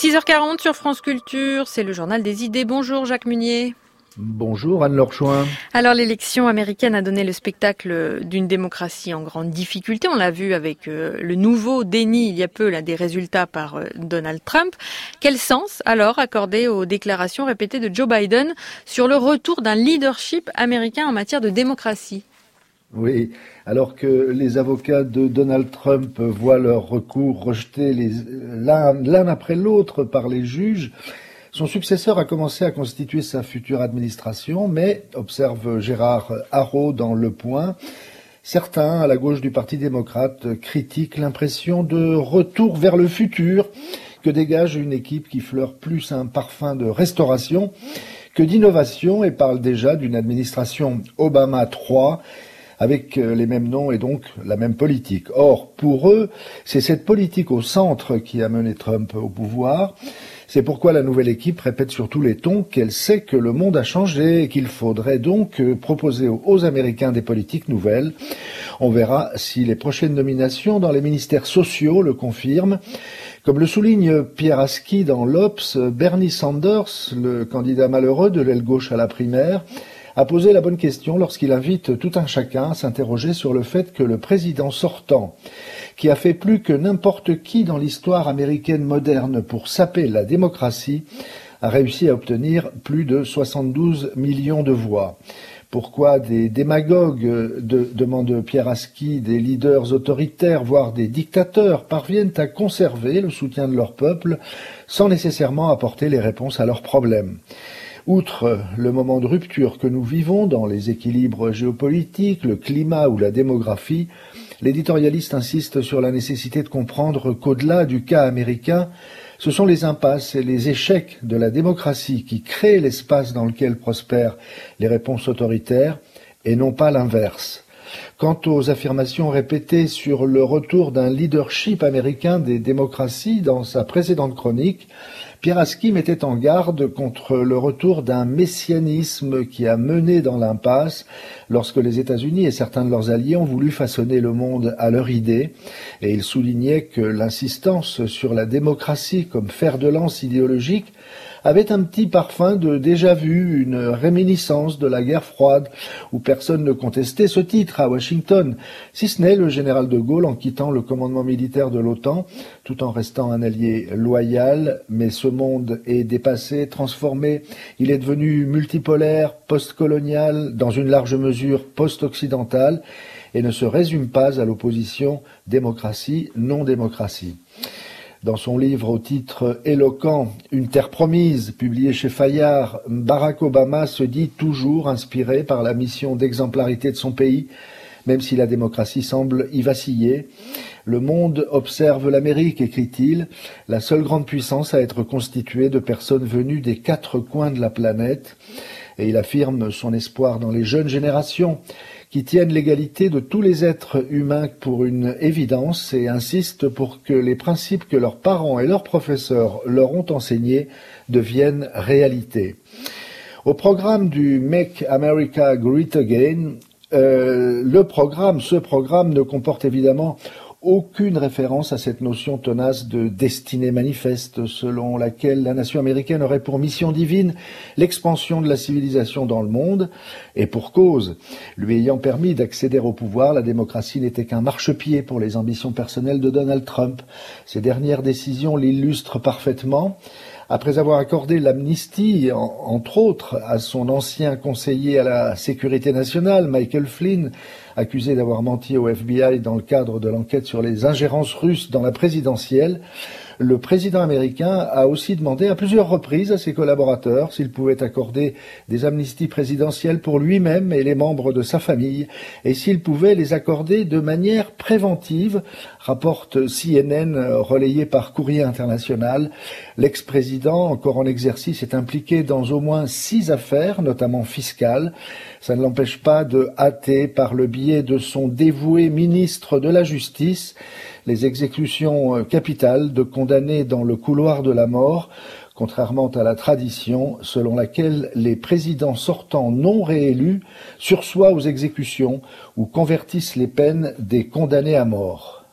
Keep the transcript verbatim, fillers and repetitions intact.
six heures quarante sur France Culture, c'est le journal des idées. Bonjour Jacques Munier. Bonjour Anne-Laure Chouin. Alors l'élection américaine a donné le spectacle d'une démocratie en grande difficulté. On l'a vu avec euh, le nouveau déni il y a peu là, des résultats par euh, Donald Trump. Quel sens alors accorder aux déclarations répétées de Joe Biden sur le retour d'un leadership américain en matière de démocratie ? Oui, alors que les avocats de Donald Trump voient leurs recours rejetés les, l'un, l'un après l'autre par les juges, son successeur a commencé à constituer sa future administration, mais, observe Gérard Haraud dans Le Point, certains, à la gauche du Parti démocrate, critiquent l'impression de retour vers le futur que dégage une équipe qui fleure plus un parfum de restauration que d'innovation et parle déjà d'une administration Obama trois, avec les mêmes noms et donc la même politique. Or, pour eux, c'est cette politique au centre qui a mené Trump au pouvoir. C'est pourquoi la nouvelle équipe répète sur tous les tons qu'elle sait que le monde a changé et qu'il faudrait donc proposer aux Américains des politiques nouvelles. On verra si les prochaines nominations dans les ministères sociaux le confirment. Comme le souligne Pierre Aski dans l'Obs, Bernie Sanders, le candidat malheureux de l'aile gauche à la primaire, a posé la bonne question lorsqu'il invite tout un chacun à s'interroger sur le fait que le président sortant, qui a fait plus que n'importe qui dans l'histoire américaine moderne pour saper la démocratie, a réussi à obtenir plus de soixante-douze millions de voix. Pourquoi des démagogues, de, demande Pierre Aski, des leaders autoritaires, voire des dictateurs, parviennent à conserver le soutien de leur peuple sans nécessairement apporter les réponses à leurs problèmes? Outre le moment de rupture que nous vivons dans les équilibres géopolitiques, le climat ou la démographie, l'éditorialiste insiste sur la nécessité de comprendre qu'au-delà du cas américain, ce sont les impasses et les échecs de la démocratie qui créent l'espace dans lequel prospèrent les réponses autoritaires et non pas l'inverse. Quant aux affirmations répétées sur le retour d'un leadership américain des démocraties dans sa précédente chronique, Pierre Aski mettait en garde contre le retour d'un messianisme qui a mené dans l'impasse lorsque les États-Unis et certains de leurs alliés ont voulu façonner le monde à leur idée, et il soulignait que l'insistance sur la démocratie comme fer de lance idéologique avait un petit parfum de déjà-vu, une réminiscence de la guerre froide, où personne ne contestait ce titre à Washington, si ce n'est le général de Gaulle en quittant le commandement militaire de l'OTAN, tout en restant un allié loyal, mais ce monde est dépassé, transformé, il est devenu multipolaire, post-colonial, dans une large mesure post-occidentale, et ne se résume pas à l'opposition démocratie-non-démocratie. Dans son livre au titre éloquent « Une terre promise », publié chez Fayard, Barack Obama se dit toujours inspiré par la mission d'exemplarité de son pays, même si la démocratie semble y vaciller. Le monde observe l'Amérique, écrit-il, la seule grande puissance à être constituée de personnes venues des quatre coins de la planète. Et il affirme son espoir dans les jeunes générations qui tiennent l'égalité de tous les êtres humains pour une évidence et insiste pour que les principes que leurs parents et leurs professeurs leur ont enseignés deviennent réalité. Au programme du Make America Great Again, euh, le programme, ce programme ne comporte évidemment aucune référence à cette notion tenace de destinée manifeste selon laquelle la nation américaine aurait pour mission divine l'expansion de la civilisation dans le monde, et pour cause. Lui ayant permis d'accéder au pouvoir, la démocratie n'était qu'un marchepied pour les ambitions personnelles de Donald Trump. Ces dernières décisions l'illustrent parfaitement. Après avoir accordé l'amnistie, entre autres, à son ancien conseiller à la sécurité nationale, Michael Flynn, accusé d'avoir menti au F B I dans le cadre de l'enquête sur les ingérences russes dans la présidentielle, le président américain a aussi demandé à plusieurs reprises à ses collaborateurs s'ils pouvaient accorder des amnisties présidentielles pour lui-même et les membres de sa famille, et s'ils pouvaient les accorder de manière préventive, rapporte C N N relayé par Courrier International. L'ex-président, encore en exercice, est impliqué dans au moins six affaires, notamment fiscales. Ça ne l'empêche pas de hâter, par le biais de son dévoué ministre de la Justice, les exécutions capitales de condamnés dans le couloir de la mort, contrairement à la tradition selon laquelle les présidents sortants non réélus sursoient aux exécutions ou convertissent les peines des condamnés à mort.